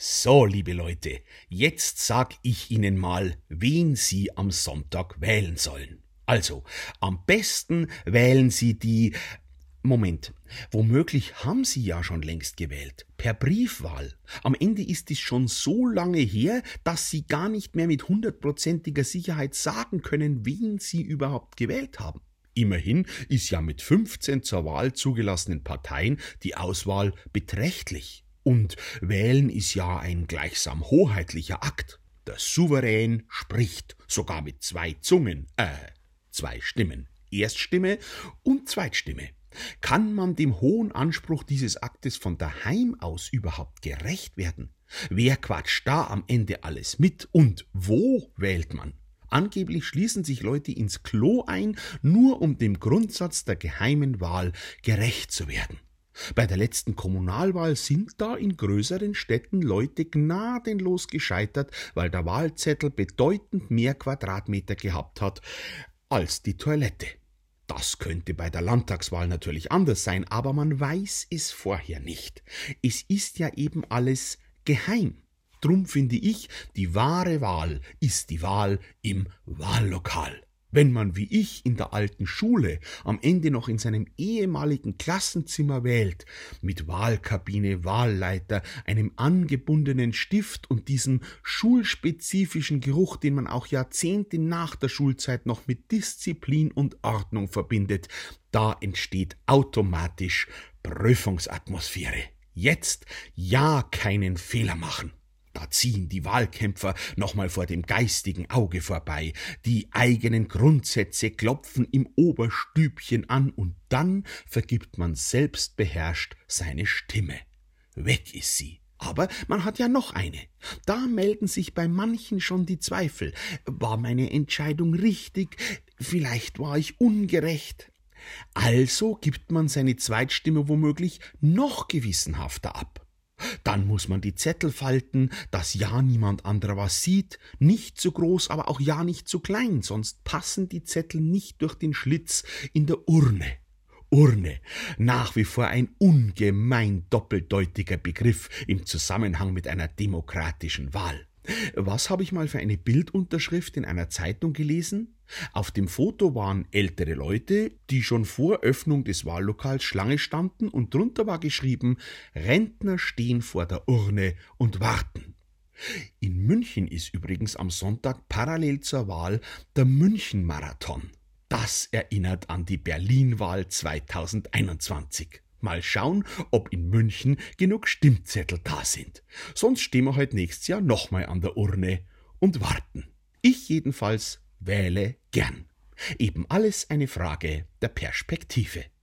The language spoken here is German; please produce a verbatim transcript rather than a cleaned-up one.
So, liebe Leute, jetzt sag ich Ihnen mal, wen Sie am Sonntag wählen sollen. Also, am besten wählen Sie die... Moment, womöglich haben Sie ja schon längst gewählt. Per Briefwahl. Am Ende ist es schon so lange her, dass Sie gar nicht mehr mit hundertprozentiger Sicherheit sagen können, wen Sie überhaupt gewählt haben. Immerhin ist ja mit fünfzehn zur Wahl zugelassenen Parteien die Auswahl beträchtlich. Und wählen ist ja ein gleichsam hoheitlicher Akt. Der Souverän spricht, sogar mit zwei Zungen, äh, zwei Stimmen. Erststimme und Zweitstimme. Kann man dem hohen Anspruch dieses Aktes von daheim aus überhaupt gerecht werden? Wer quatscht da am Ende alles mit und wo wählt man? Angeblich schließen sich Leute ins Klo ein, nur um dem Grundsatz der geheimen Wahl gerecht zu werden. Bei der letzten Kommunalwahl sind da in größeren Städten Leute gnadenlos gescheitert, weil der Wahlzettel bedeutend mehr Quadratmeter gehabt hat als die Toilette. Das könnte bei der Landtagswahl natürlich anders sein, aber man weiß es vorher nicht. Es ist ja eben alles geheim. Drum finde ich, die wahre Wahl ist die Wahl im Wahllokal. Wenn man wie ich in der alten Schule am Ende noch in seinem ehemaligen Klassenzimmer wählt, mit Wahlkabine, Wahlleiter, einem angebundenen Stift und diesem schulspezifischen Geruch, den man auch Jahrzehnte nach der Schulzeit noch mit Disziplin und Ordnung verbindet, da entsteht automatisch Prüfungsatmosphäre. Jetzt ja keinen Fehler machen. Da ziehen die Wahlkämpfer nochmal vor dem geistigen Auge vorbei, die eigenen Grundsätze klopfen im Oberstübchen an und dann vergibt man selbstbeherrscht seine Stimme. Weg ist sie. Aber man hat ja noch eine. Da melden sich bei manchen schon die Zweifel. War meine Entscheidung richtig? Vielleicht war ich ungerecht. Also gibt man seine Zweitstimme womöglich noch gewissenhafter ab. Dann muss man die Zettel falten, dass ja niemand anderer was sieht, nicht zu groß, aber auch ja nicht zu klein, sonst passen die Zettel nicht durch den Schlitz in der Urne. Urne, nach wie vor ein ungemein doppeldeutiger Begriff im Zusammenhang mit einer demokratischen Wahl. Was habe ich mal für eine Bildunterschrift in einer Zeitung gelesen? Auf dem Foto waren ältere Leute, die schon vor Öffnung des Wahllokals Schlange standen und drunter war geschrieben, Rentner stehen vor der Urne und warten. In München ist übrigens am Sonntag parallel zur Wahl der München-Marathon. Das erinnert an die Berlin-Wahl zweitausendeinundzwanzig. Mal schauen, ob in München genug Stimmzettel da sind. Sonst stehen wir heute nächstes Jahr nochmal an der Urne und warten. Ich jedenfalls wähle gern. Eben alles eine Frage der Perspektive.